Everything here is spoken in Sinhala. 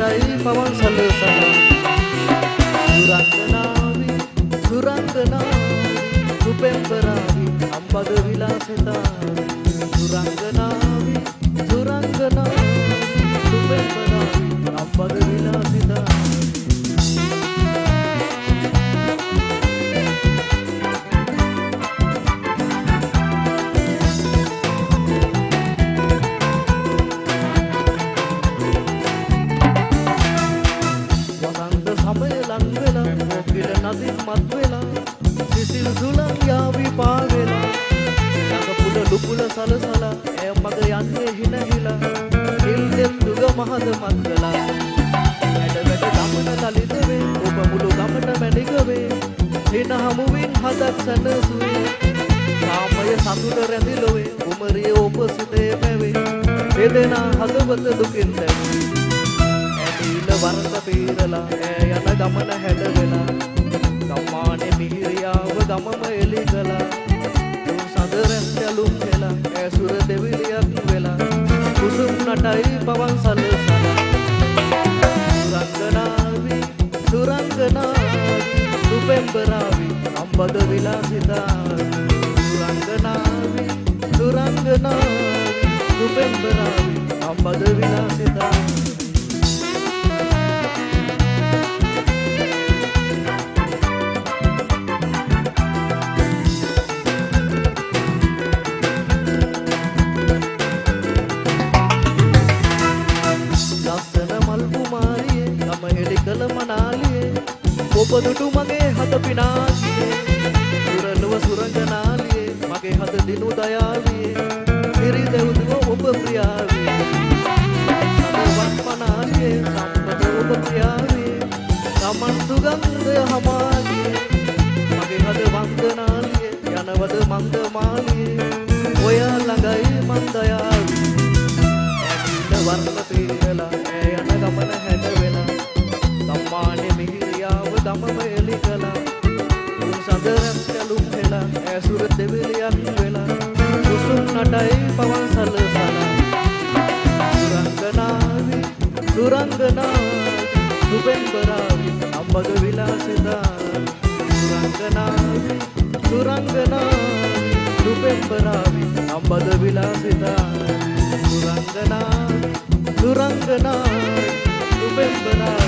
නටයි පවන් සලසලා සුරංගනාවි සුරංගනාවි රුපෙම්බරාවි අම්බද විලාසිතා සුරංගනාවි සුරංගනාවි රුපෙම්බරාවි අම්බද විලාසිතා නදින් මත් වෙලා සිසිල් සුළං යාවි පාවෙලා ළඟ පුල ලුපුල සලසලා ඇය මග යන්නේ හිනහිලා නිල්දෙන් දුග මහද මත්කලා වැඩ වැඩ ගමන ලලිත වේ ඔබ මුළු ගමන මැණික වේ හින හමුවින් හදක් සැනසුවේ සාමය සතුට රැඳිලොවේ කුමරිය ඔබ සිතේ පැවේ වේදනා හදවත දුකින් දැවි ඇදීල වරද පීරලා ඈ යන ගමන හැඩ වෙලා ගම්මානේ මිහිරියාව ගමම එලි කළා දුන් සඳ රැඳලුම් වෙලා ඇසුර දෙවිලියක් වෙලා කුසුම් නටයි පවන් සලසලා සුරංගනාවි සුරංගනාවි රුපෙම්බරාවි අම්බද විලාසිතා සුරංගනාවි සුරංගනාවි රුපෙම්බරාවි අම්බද විලාසිතා කළ මනාලියේ ඔබ දුටු මගේ හද පිනාලියේ සුරනුව සුරංගනාලියේ මගේ හද දිනු දයාලියේ හිරි දෙව්දුව ඔබ ප්‍රියාවියේ සදවන් මනාලියේ සම්පත ඔබ ප්‍රියාවියේ සමන් සුගන්ධය හමාලියේ මගේ හද වන්දනාලියේ යනවද මන්ද මාලියේ ඔය ළඟයි මන් දයාවියේ ඇවිල්ල වර්ණ පීරලා ඈ යන ගමන හැඩ වෙලා සම්මානේ මිහිරියාව දමම එලි කළා උන් සඳරක් කැලුම් වෙලා ඇසුර දෙවිලියක් වෙලා කුසුම් නටයි පවන් සලසලා සුරංගනාවි සුරංගනාවි රුපෙම්බරාවි අම්බද විලාසිතා සුරංගනාවි සුරංගනාවි රුපෙම්බරාවි අම්බද විලාසිතා සුරංගනාවි සුරංගනාවි රුපෙම්බරාවි